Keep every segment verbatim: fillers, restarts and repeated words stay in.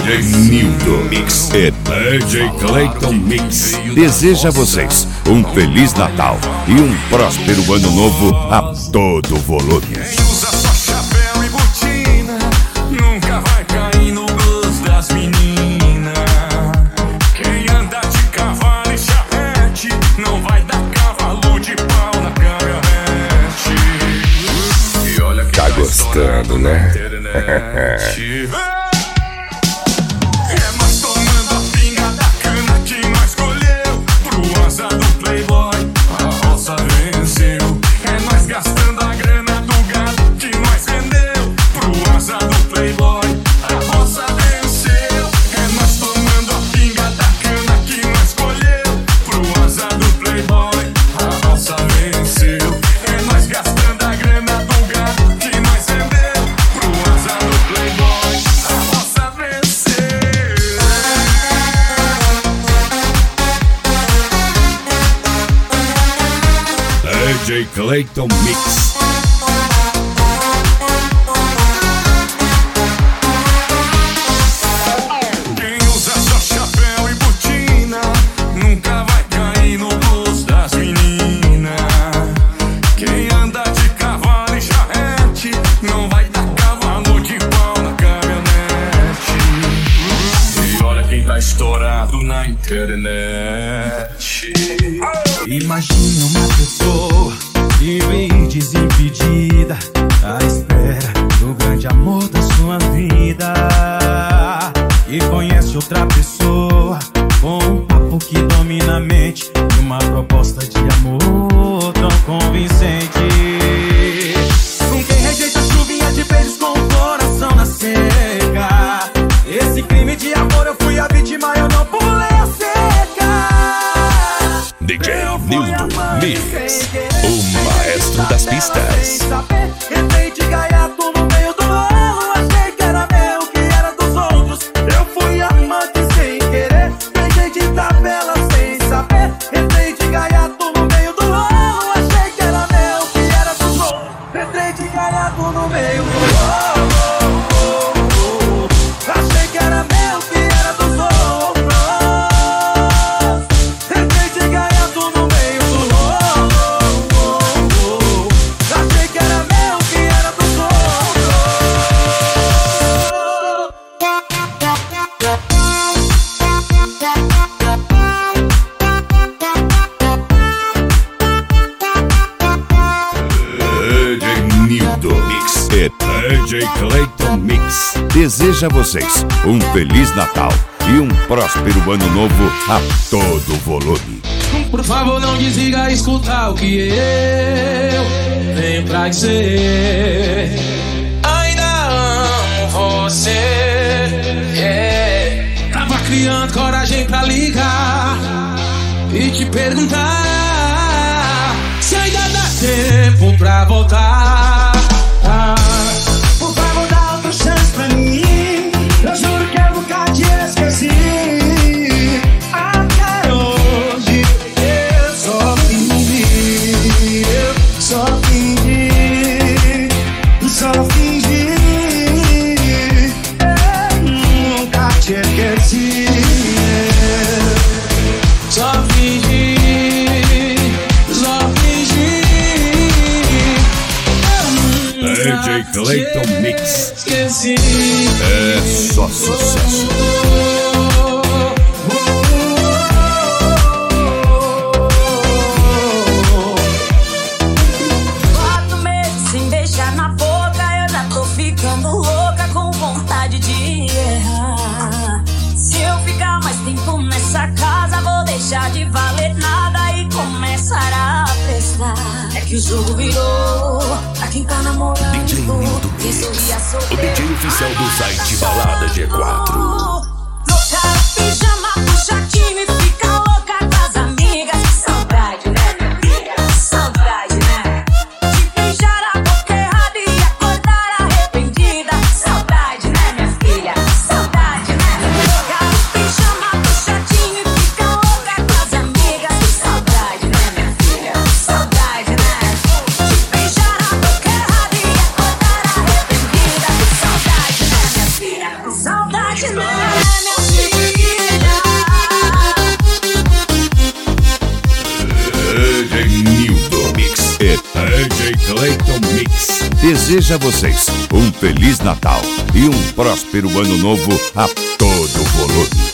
D J Nildo Mix e D J Clayton Mix deseja a vocês um Feliz Natal e um próspero Ano Novo a todo volume. Quem usa só chapéu e botina nunca vai cair no gosto das meninas. Quem anda de cavalo e charrete não vai dar cavalo de pau na caminhonete. E olha que Tá gostando, né? É nós tomando a pinga da cana que nós escolheu. Pro asa do Playboy a roça venceu. É nós gastando a grana do gado que nós vendeu. Pro asa do Playboy a roça venceu. É nós tomando a pinga da cana que nós escolheu. Pro asa do Playboy a roça venceu. É nós gastando a grana do gado que nós vendeu. Pro asa do Playboy a roça venceu. D J Clayton Mix. Quem usa só chapéu e botina nunca vai cair no gosto das meninas. Quem anda de cavalo e charrete não vai dar cavalo de pau na caminhonete. E olha quem tá estourado na internet. Imagine uma pessoa que vem desimpedida à espera do grande amor da sua vida, e conhece outra pessoa com um papo que domina a mente e uma proposta de amor tão convincente. Com quem rejeita a chuvinha de beijos com o coração na seca. Esse crime de amor eu fui a vítima, eu não pulei a cerca. D J Nildo Mix, o maestro das pistas. Entrei de gaiato no meio do rolo, achei que era meu, que era dos outros. Eu fui amante sem querer, beijei de tabela sem saber. Entrei de gaiato no meio do rolo, achei que era meu, que era dos outros. Entrei de gaiato no meio do rolo, achei que era meu, que era dos outros. Entrei de gaiato no meio do rolo, achei que era meu, que era dos outros. D J Nildo Mix e D J Clayton Mix deseja a vocês um Feliz Natal e um próspero Ano Novo a todo volume. Por favor, não desliga, escuta o que eu venho pra dizer. Ainda amo você, yeah. Tava criando coragem pra ligar e te perguntar se ainda dá tempo pra voltar. Por favor, dá outra chance pra mim, eu juro que eu nunca te esqueci. Até hoje eu só fingi, eu só fingi, só fingi. Eu nunca te esqueci. Só fingi, só fingi. Eu D J Clayton Mix esqueci. é só sucesso. Quatro meses sem beijar na boca, eu já tô ficando louca, com vontade de errar. Se eu ficar mais tempo nessa casa, vou deixar de valer nada e começar a prestar. É que o jogo virou pra quem tá namorando. D J Nildo Mix, o D J oficial do site Balada G quatro. Trocar o pijama pro jatinho e fica louca com as amigas. Saudade, né, minha filha? Saudade, né? De beijar a boca errada e acordar arrependida. Saudade, né, minha filha? Saudade, né? Trocar o pijama pro jatinho e fica louca com as amigas. Saudade, né, minha filha? Saudade, né? De beijar a boca errada e acordar arrependida. Saudade, né, minha filha? Saudade, né? deseja a vocês um Feliz Natal e um próspero ano novo a todo volume.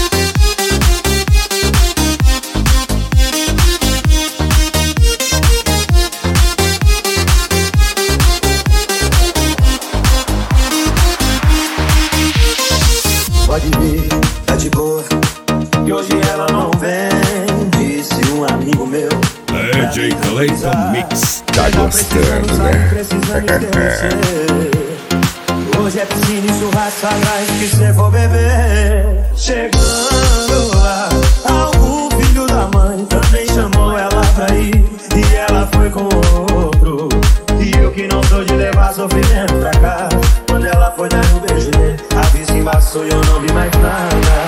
Pode vir, tá de boa, que hoje ela não vem, disse um amigo meu. D J Clayton Mix. Tá gostando, né? Hoje é piscina e churrasco atrás que cê for beber. Chegando lá, algum filho da mãe também chamou ela pra ir, e ela foi com outro. E eu que não sou de levar sofrimento pra cá, quando ela foi dar um beijo nele, a vista embaçou e eu não vi mais nada.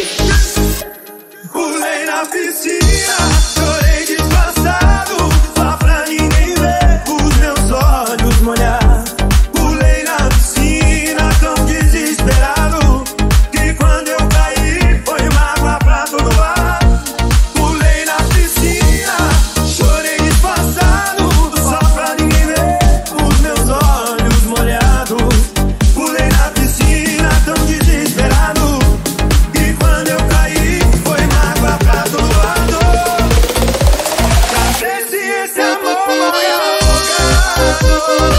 Pulei na piscina, chorei disfarçado, só pra ninguém ver os meus olhos molhar. Pulei na piscina tão desesperado, que quando eu caí foi mágoa pra todo lado. Pulei na piscina, chorei disfarçado, só pra ninguém ver os meus olhos molhados. Pulei na piscina tão desesperado, que quando eu caí foi mágoa pra todo lado. Pra ver se esse amor vai afogado.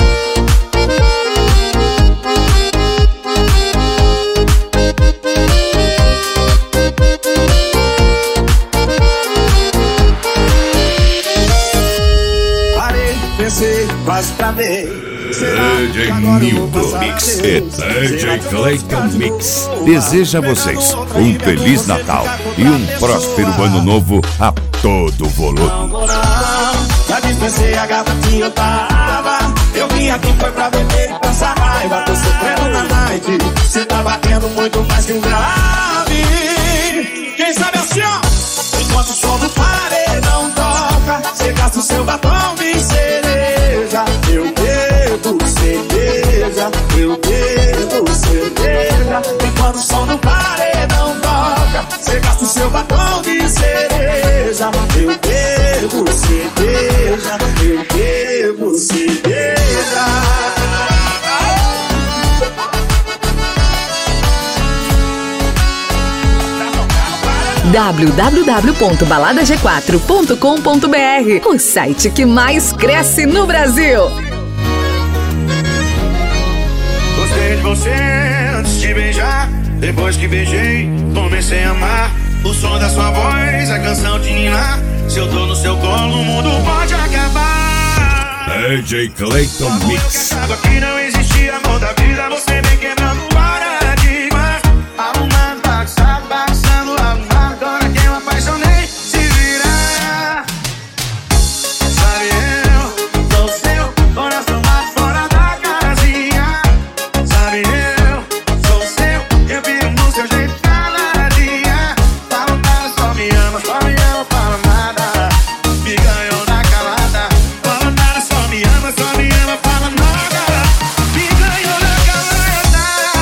Parei, pensei, quase travei. D J Nildo Mix e D J Clayton Mix deseja a vocês um Feliz Natal e um próspero ano novo a todo volume. Não vou não, já dispensei a garrafinha eu tava. Eu vim aqui foi pra beber e passar raiva. Tô sofrendo na night, cê tá batendo muito mais que um grave. Quem sabe assim ó, enquanto o som do paredão toca, cê gasta o seu batom de cereja. Eu bebo cerveja, eu bebo cerveja. Enquanto o som do paredão toca, cê gasta o seu batom de cereja. Eu bebo cerveja, eu bebo cerveja. w w w ponto balada g quatro ponto com ponto b r, o site que mais cresce no Brasil. Gostei de você antes de beijar, depois que beijei, comecei a amar. O som da sua voz, a canção de ninar. Se eu tô no seu colo, o mundo pode acabar. D J Clayton Mix. Aqui não existe amor da vida, você vem quebrando o paradigma. Arrumando, bagunçado, bagunçando, arrumado. Agora que eu apaixonei, se virar. Sabe eu, sou seu, coração mais fora da casinha. Sabe eu, sou seu, eu vivo no seu jeito cada dia. Fala nada, só me ama, só me ama, fala nada. Me ganhou na calada. Fala nada, só me ama, só me ama, fala nada. Me ganhou na calada.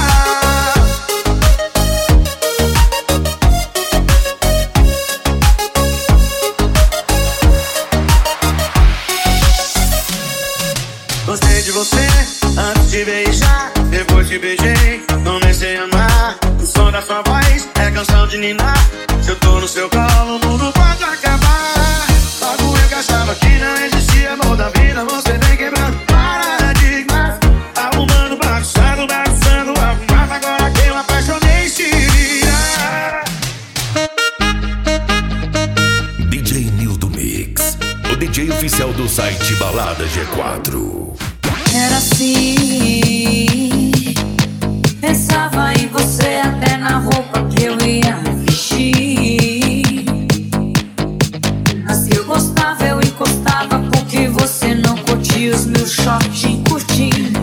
Gostei de você antes de beijar, depois que beijei, comecei a amar. O som da sua voz é canção de ninar. Se eu tô no seu colo, o mundo pode acabar. Logo eu que achava que não existia amor da vida, você vem quebrando paradigmas. Arrumando, bagunçando, bagunçando, arrumado. Agora que eu apaixonei, se vira. D J Nildo Mix, o D J oficial do site Balada G quatro. Era assim, pensava em você até na roupa que eu ia vestir. Mas que eu gostava, eu encostava, porque você não curtia os meus shortinhos curtinhos.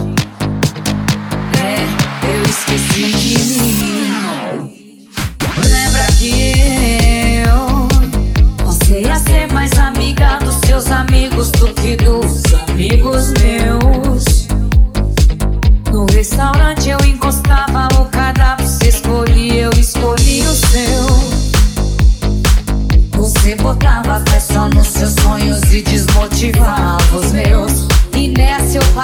É, eu esqueci de mim. Lembra que eu passei a ser mais amiga dos seus amigos do que dos amigos meus. No restaurante eu encostava o cardápio, você escolhia, eu escolhi o seu. Você botava fé só nos seus sonhos e desmotivava os meus. E nessa eu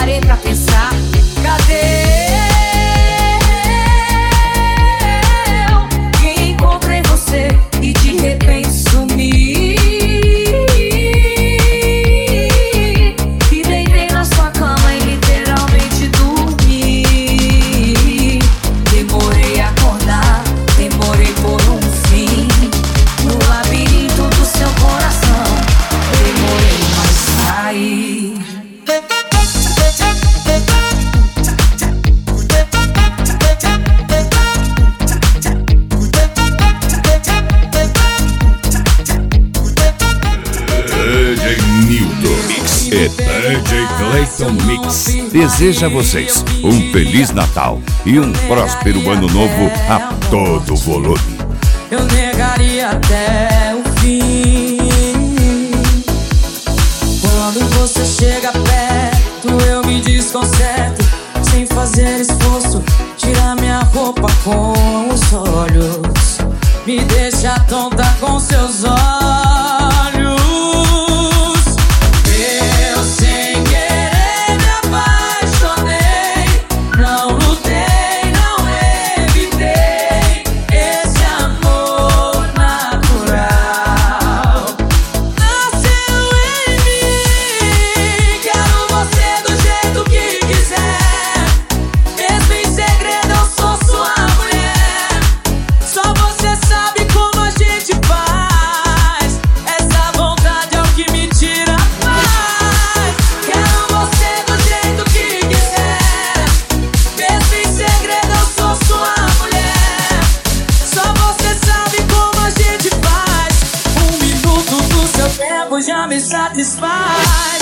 E D J Clayton Mix deseja a vocês um Feliz Natal e um próspero Ano Novo a todo volume. Eu negaria até o fim. Quando você chega perto, eu me desconcerto. Sem fazer esforço, tira minha roupa com os olhos. Me deixa tonta com seus olhos. Eu sem querer me apaixonei. Não lutei, não evitei esse amor natural. Nasceu em mim. Quero você do jeito que quiser. Mesmo em segredo eu sou sua mulher. Só você sabe como a gente faz. Essa vontade é o que me tira a paz. Quero você do jeito que quiser. Mesmo em segredo eu sou sua mulher. Só você sabe como a gente faz. Um minuto do seu tempo já me satisfaz.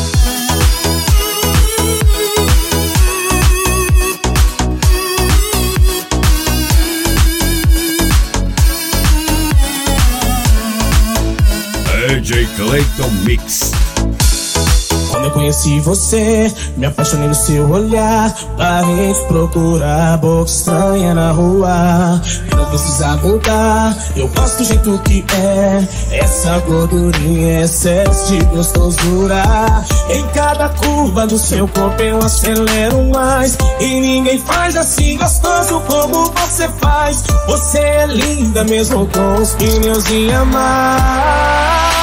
D J Clayton Mix. Quando eu conheci você, me apaixonei no seu olhar. Parei de procurar boca estranha na rua. E não precisa mudar, eu gosto do jeito que é. Essa gordurinha, excesso de gostosura. Em cada curva do seu corpo eu acelero mais. E ninguém faz assim gostoso como você faz. Você é linda mesmo com os pneus a mais.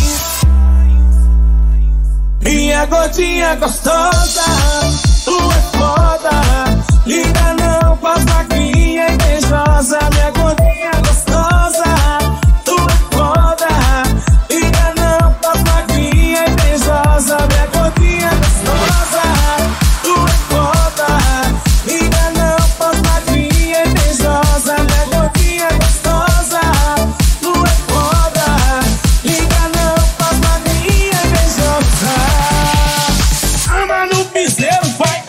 Minha gordinha gostosa, tu é foda. Linda não com as magrinhas invejosa. Minha gordinha gostosa, tu é foda. Linda não com as magrinhas invejosa. Minha gordinha gostosa, tu é foda. Linda não com as magrinhas invejosa. Minha gordinha gostosa, tu é foda. Linda não com as magrinhas invejosa. Ama no piseiro, vai!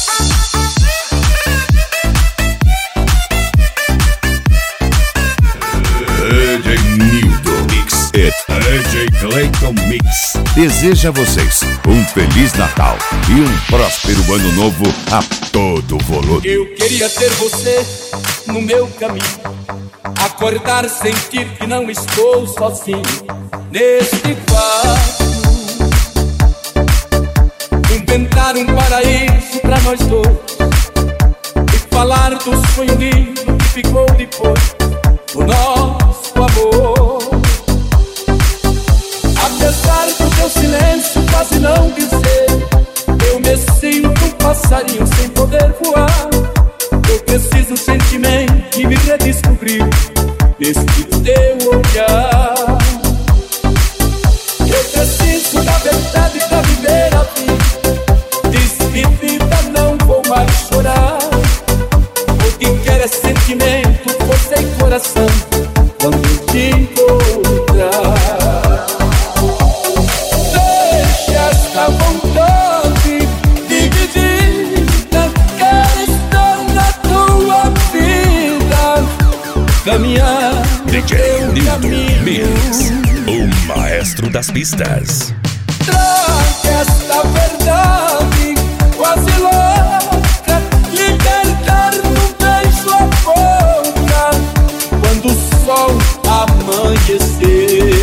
D J Nildo Mix e D J Clayton Mix deseja a vocês um Feliz Natal e um próspero Ano Novo a todo volume. Eu queria ter você no meu caminho. Acordar, sentir que não estou sozinho neste quarto. Inventar um paraíso pra nós dois e falar do sonho lindo que ficou depois do nosso amor. Apesar do teu silêncio quase não dizer, eu me sinto um passarinho sem poder voar. Eu preciso um sentimento que me redescobriu nesse teu olhar. Eu preciso da verdade pra viver a vida. Despedida, não vou mais chorar. O que quero é sentimento, você e coração, quando te encontrar. Deixa esta vontade dividida, quero estar na tua vida. Caminhar D J Nildo Mix, o maestro das pistas. traga esta verdade quase louca, libertar no beijo a boca quando o sol amanhecer.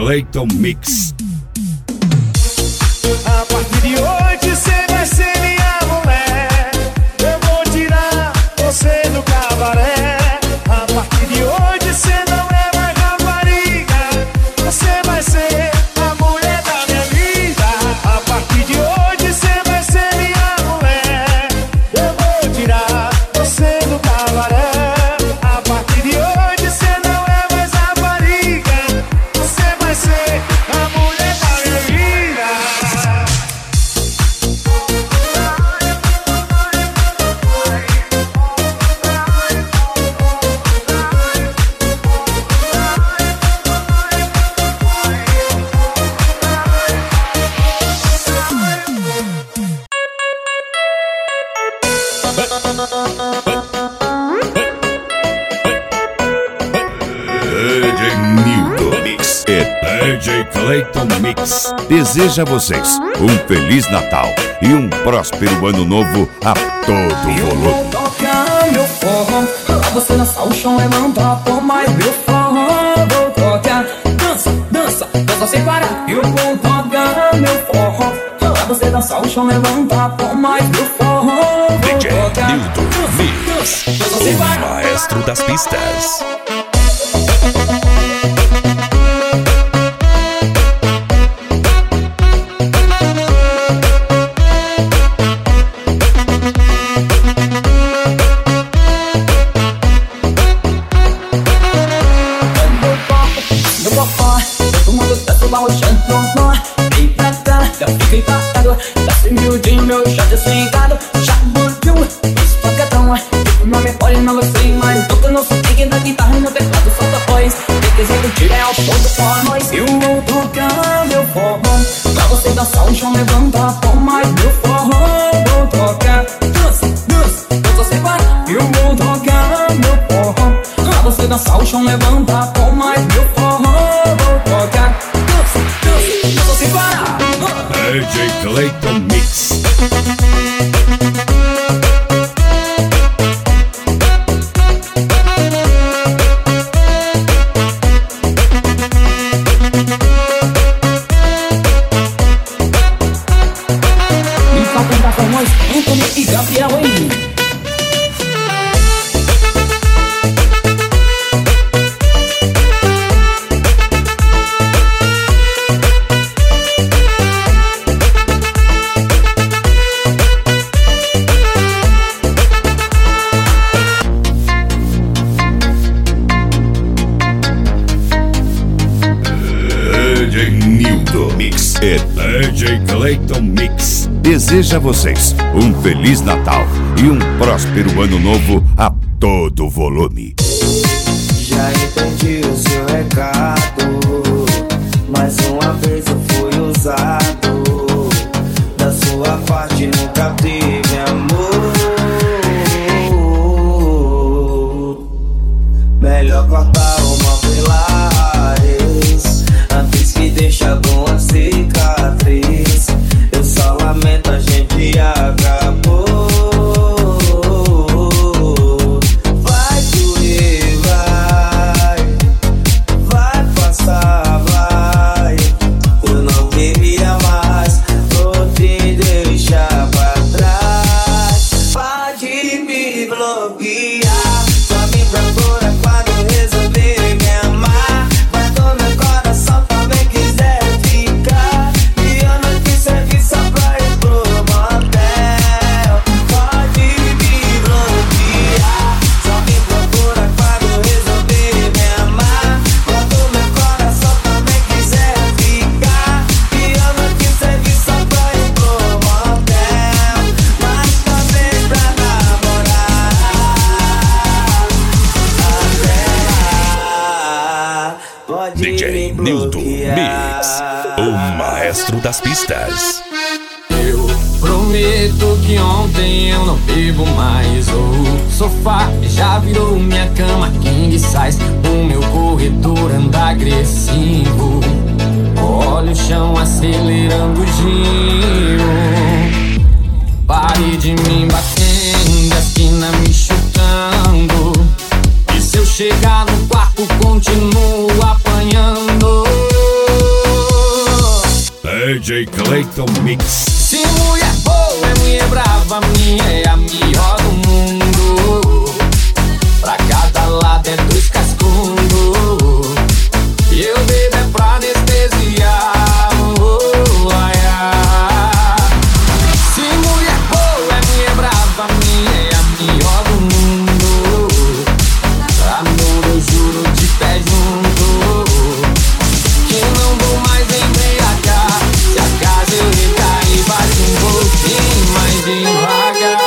Clayton Mix. A partir de hoje cê vai ser minha mulher. Eu vou tirar você do cabaré. A partir de hoje cê não é mais rapariga. Você vai ser a mulher da minha vida. A partir de hoje cê vai ser minha mulher. Eu vou tirar você do cabaré. A partir de hoje cê não é mais rapariga. Você vai ser a mulher da minha vida. D J Nildo Mix e D J Clayton Mix deseja a vocês um Feliz Natal e um próspero Ano Novo a todo volume. Tocar meu forró, pra você dançar o chão, levanta por mais meu forró. Vou tocar, dança, dança, dança sem parar. Eu vou tocar meu forró, pra você dançar o chão, levanta por mais meu forró. D J Nildo Mix, o maestro das pistas. Meu shot swingado, chabutiu, espagadão. O nome pode não gostei, mas toca no swing da guitarra no teclado, solta voz. Tem que executir é ao som do forró, nós. Eu vou tocar meu forró, pra você dançar o chão, levanta por mais meu forró. Vou tocar, dança, dança, dança sem parar. Eu vou tocar meu forró, pra você dançar o chão, levanta por mais meu forró. Vou tocar, dança, dança, dança sem parar. D J Clayton Mix. Me falta um pra nós, Antônio e Gabriel, hein? D J Nildo Mix e D J Clayton Mix deseja a vocês um Feliz Natal e um próspero Ano Novo a todo volume. Já entendi o seu recado, mais uma vez eu fui usado. Da sua parte nunca teve amor. Melhor cortar uma pela raiz antes que deixe alguma cicatriz. Eu só lamento, a gente acabou. Vai doer, vai, vai passar, vai. Eu não queria mais, vou te deixar pra trás. Pode me bloquear, só me procura quando resolver me amar. Guardou meu coração, também quiser ficar. E eu não quis servir só pra ir pro motel. Pode me bloquear, só me procura quando resolver me amar. Guardou meu coração, também quiser ficar. E eu não quis servir só pra ir pro motel, mas também pra namorar. Até lá, pode D J me Nildo bloquear. Mix, o maestro das pistas. Eu prometo que ontem eu não bebo mais. O sofá já virou minha cama king size. O meu corredor anda agressivo. Olha o chão acelerando o giro. Pare de me batendo, a esquina me chutando. E se eu chegar no quarto continuo apanhando. D J Clayton Mix. Se mulher boa é mulher brava, minha é a melhor do mundo. Pra cada lado é dois cascundos. E eu bebo é pra anestesiar. Oh, ai, ai. Se mulher boa é mulher brava, minha é a melhor do mundo. Amor, eu juro de pé junto que não vou mais embriagar. Se acaso eu recair, bate um pouquinho mais devagar.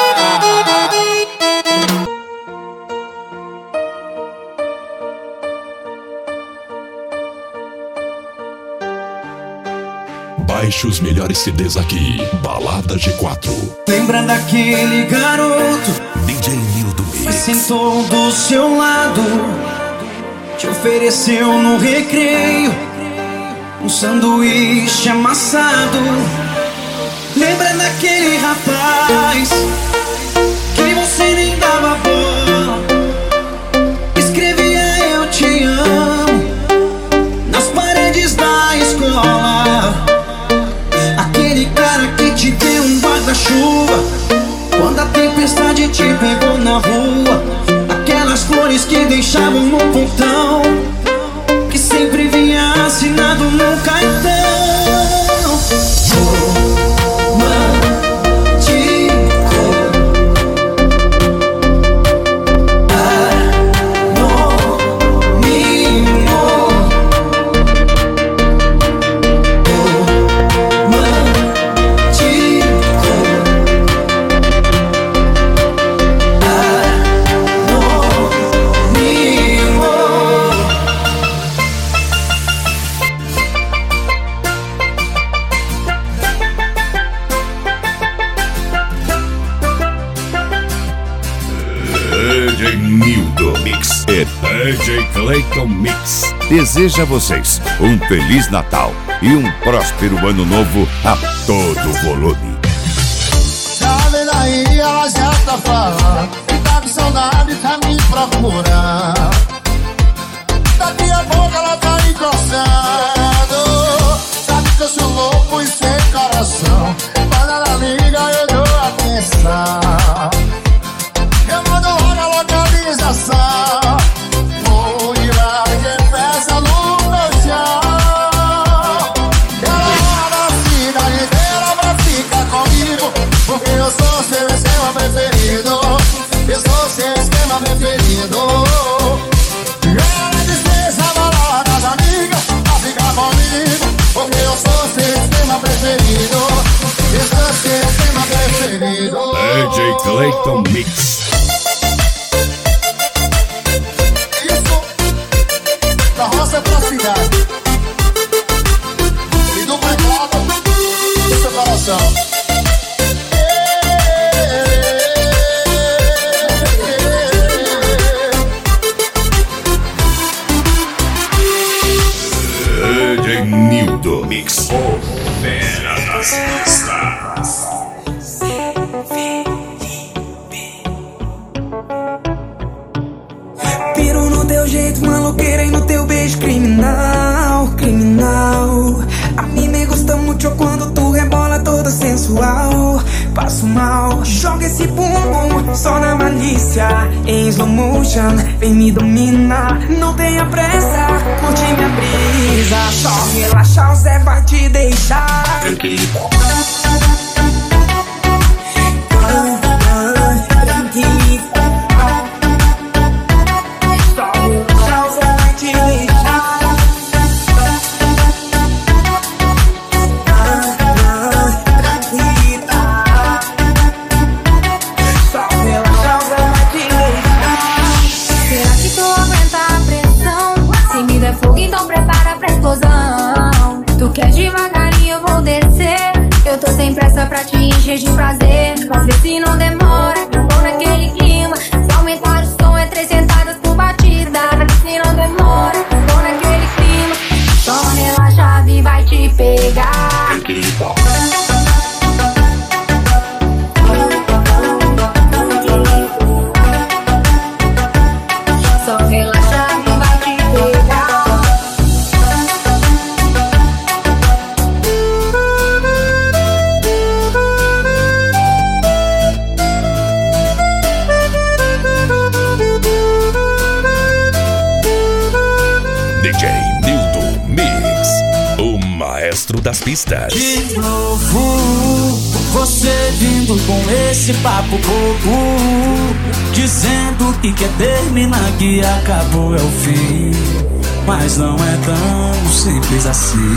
Baixe os melhores C Ds aqui. Balada G quatro. Lembra daquele garoto D J Nildo que Mix. sentou do seu lado, te ofereceu no recreio um sanduíche amassado. Lembra daquele rapaz que você nem dava bola, escrevia eu te amo nas paredes da escola. Aquele cara que te deu um guarda-chuva quando a tempestade te pegou na rua. Aquelas flores que deixavam no portão, que sempre vinha assinado no cartão. D J Nildo Mix e D J Clayton Mix deseja a vocês um Feliz Natal e um próspero Ano Novo a todo volume. Sabe daí, ela já tá falando que tá com saudade, tá me procurando. Daqui a pouco ela tá encostando. Sabe que eu sou louco e sem coração. Quando ela liga eu dou atenção. Eu mando logo a localização. Vou ir lá e peça no meu chão. Ela roda a cidade inteira pra ficar comigo, porque eu sou seu esquema preferido. Eu sou seu esquema preferido. Ela dispensa a balada das amigas pra ficar comigo, porque eu sou seu esquema preferido. Eu sou seu esquema preferido. D J Clayton Mix. Da roça pra cidade e do teclado do seu coração. D J Nildo Mix. O Fera das Pistas. Piro no teu jeito maloqueira e no teu beijo criminal, criminal. A mim me gusta muito quando tu rebola toda sensual. Passo mal, joga esse bumbum só na malícia. Em slow motion, vem me domina. Não tenha pressa, curte minha brisa. Só relaxar, o Zé vai te deixar. Tu quer devagarinho, eu vou descer. Eu tô sem pressa pra te encher de prazer. Mas vê se não demora, eu tô naquele clima. Se aumentar o som é trezentas por batida. Se não demora, eu tô naquele clima. Só relaxa, a vai te pegar. Só relaxa, a vai te pegar. maestro das pistas. De novo, você vindo com esse papo bobo, dizendo que quer terminar, que acabou é o fim. Mas não é tão simples assim.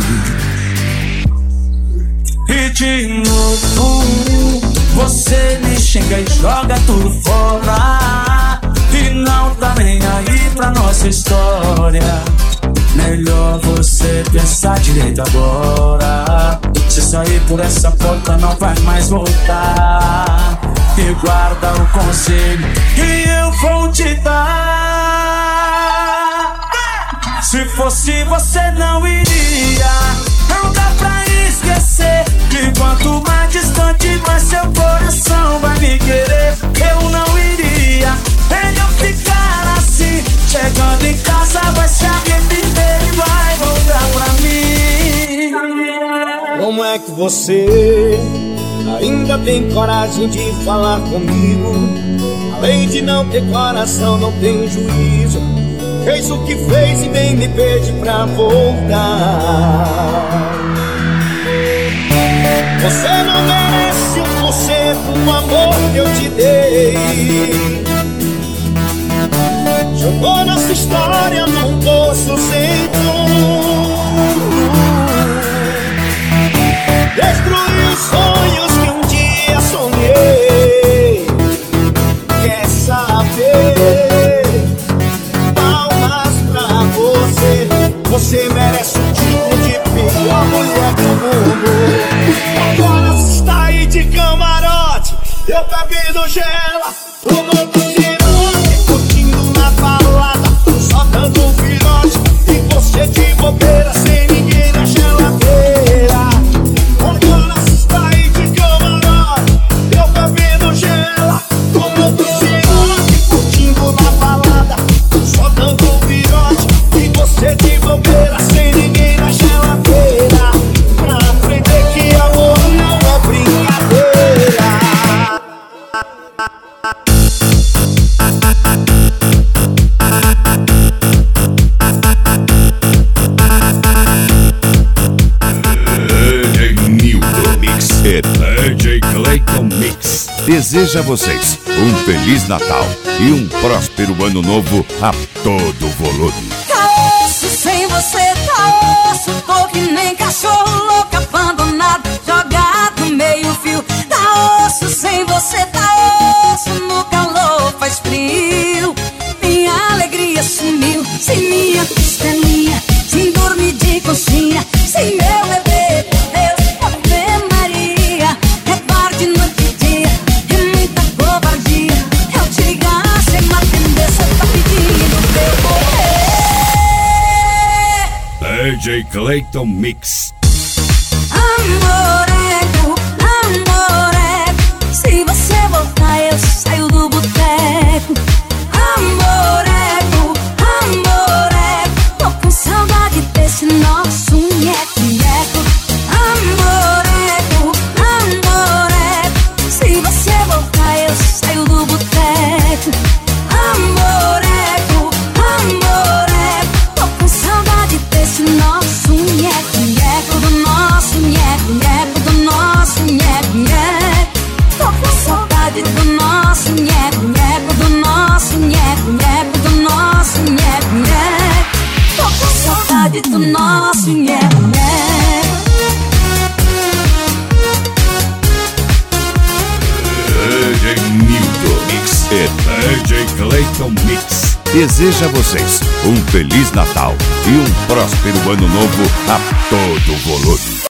E de novo, você me xinga e joga tudo fora, e não tá nem aí pra nossa história. Melhor você pensar direito agora. Se sair por essa porta não vai mais voltar. E guarda o conselho que eu vou te dar. Se fosse você não iria. Não dá pra esquecer que quanto mais distante, mais seu coração vai me querer. Eu não iria melhor ficar assim. Chegando em casa vai se arrepender e vai voltar pra mim. Como é que você ainda tem coragem de falar comigo? Além de não ter coração, não tem juízo. Fez o que fez e vem me pede pra voltar. Você não merece um por cento do amor que eu te dei. Jogou nossa história num poço sem fundo. Destruiu os sonhos que um dia sonhei. Quer saber? Palmas pra você. Você merece o título de pior mulher do mundo. Agora você está aí de camarote, eu bebendo gela, fumando cirote, curtindo na balada, só dando um virote. E você de bobeira, sem ninguém na geladeira. Agora você está aí de camarote, eu bebendo gela, fumando cirote, curtindo na balada, só dando um virote. E você de bobeira, sem ninguém na geladeira. Pra aprender que amor não é brincadeira. D J Nilton Mix e D J Clayton Mix deseja a vocês um Feliz Natal e um próspero Ano Novo a todo volume. Tá osso sem você, tá osso. Tô que nem cachorro louco abandonado, jogado no meio fio. Tá osso sem você, tá osso. No calor faz frio. Minha alegria sumiu. Sem minha costelinha, sem dormir de conchinha, sem meu bebê, Deus, Ave Maria. É tarde, noite e dia, é muita covardia. Eu te ligar sem me atender, cê tá pedindo meu poder. D J Clayton Mix. Amoreco, amoreco, se você voltar eu saio do boteco. Amoreco, amoreco, tô com saudade desse nosso nheco-nheco. Amoreco, amoreco, se você voltar eu saio do boteco. Amoreco, amoreco, tô com saudade desse nosso nheco-nheco, do nosso nheco-nheco, do nosso nheco-nheco. Tô com saudade do nosso nheco-nheco, do nosso nheco-nheco, do nosso nheco-nheco. Tô com saudade do nosso nheco-nheco. D J Nilton Mix e D J Clayton Mix deseja a vocês um Feliz Natal e um próspero Ano Novo a todo volume.